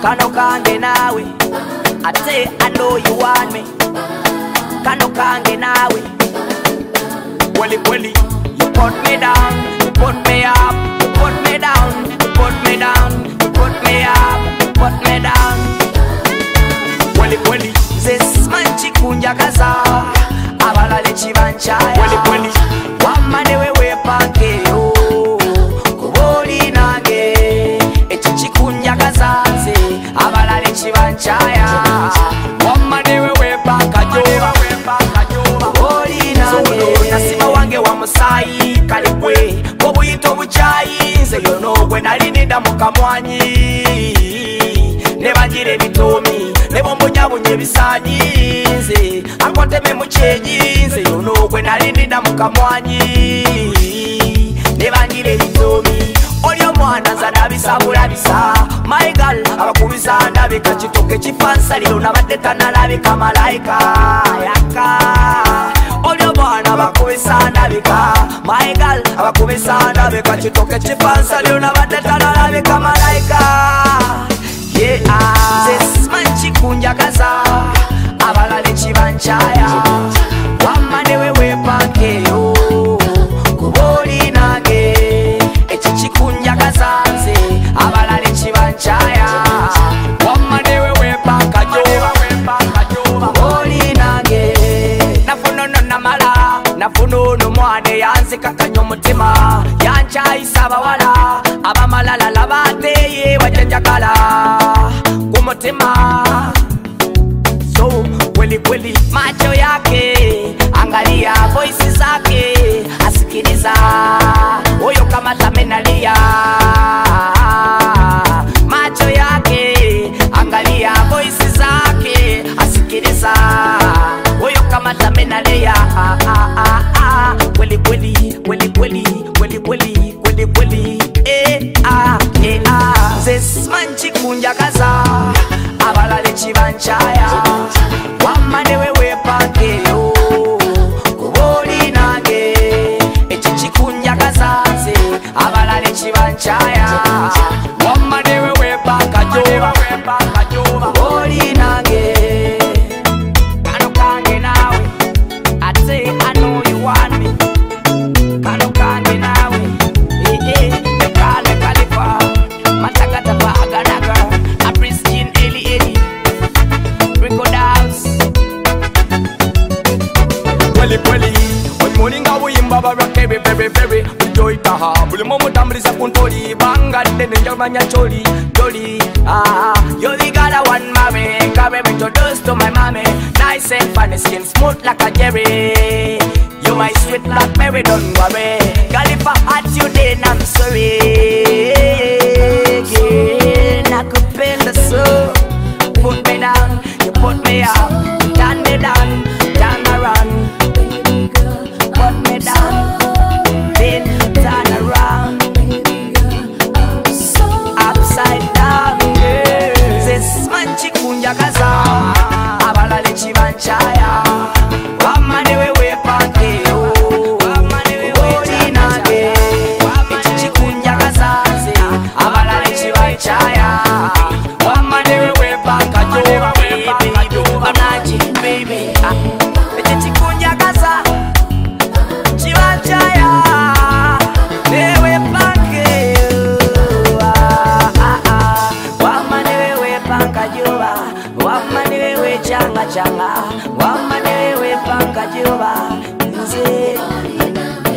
kano kange nawe. I say I know you want me. Kano kange nawe. Welly, welly, you put me down, you put me up, you put me down, you put me down, you put me up, you put me down. Welly, welly, this man chikunja kaza, abalale chibanchaya. Welly, welly, wamane wewe panke yo, kuboli nange, echi chikunja kaza nze, abalale chibanchaya. Wamane wewe panka jo, kuboli nange, nasima wange wa musai kalikwe, kobuyito buchayi nze yono gwe nalinida mukamwanyi. Nebagire bitomi, nebombonya bisaji nze, akonteme mucheji nze yono gwe nalinida mukamwanyi. Nebagire bitomi, olyo mwana nzana bisabula bisa. My girl, abakubisa ndabika kitoke kifansa lino nabadde tanalabika malaika yaka. Olyo mwana abakubisa ndabika. My girl, abakubisa ndabika kitoke kifansa lino nabadde tanalabika malaika. Yeah, this man chikunja kaza, abalale chibanchaya. Wamane wewe panke yo, kuboli nange, echi chikunja kaza nze, abalale chibanchaya. Wamane wewe panka jo, kuboli nange. Nafuno no namala, nafuno no mwane yanze kakanyo mutima. Yanchayisa abawala, abamalala labateye wajanjakala kumutima. So kweli kweli macho yake, angalia voice zake, asikiliza oyo kama tamenalia. Macho yake, angalia voice zake, asikiliza oyo kama tamenalia. Kweli kweli kweli kweli kweli kweli kweli kweli this man chikunja kaza, abalale chibanchaya. Wamane wewe panke yo, kuboli nange, echi chikunja kaza nze, abalale chibanchaya. Wamane wewe panka jo, kuboli nange. Kano kange nawe, I say I know you want me. Kano kange nawe, nekale kalifa, matakata pa aganaga, a pristine Eli, Rico Dance. Welly, welly, when morning I will imbaba very, very, very, joy taha. Buli momo tamriza kuntoli, banga dene njamanya choli, jolly. You're the girl I want, mommy. Come and introduce to my mommy. Nice and funny skin, smooth like a cherry. You my sweet blackberry, don't worry. Girl, if I had you then I'm sorry. Nakupenda so. Put me down, you put me up. Turn me down, turn around. Put me down, then turn around. Upside down, girl. This man chikunja kaza, abalale chibanchaya. Wamane wewe panke yo, kuboli nange, echi chikunja kaza nze, abalale chibanchaya. Wamane wewe panka jo, anaji baby, echi chikunja kaza, chibanchaya. Wewe panke yo, wamane wewe panka joba, wamane wewe changa changa, wamane wewe panka joba nze.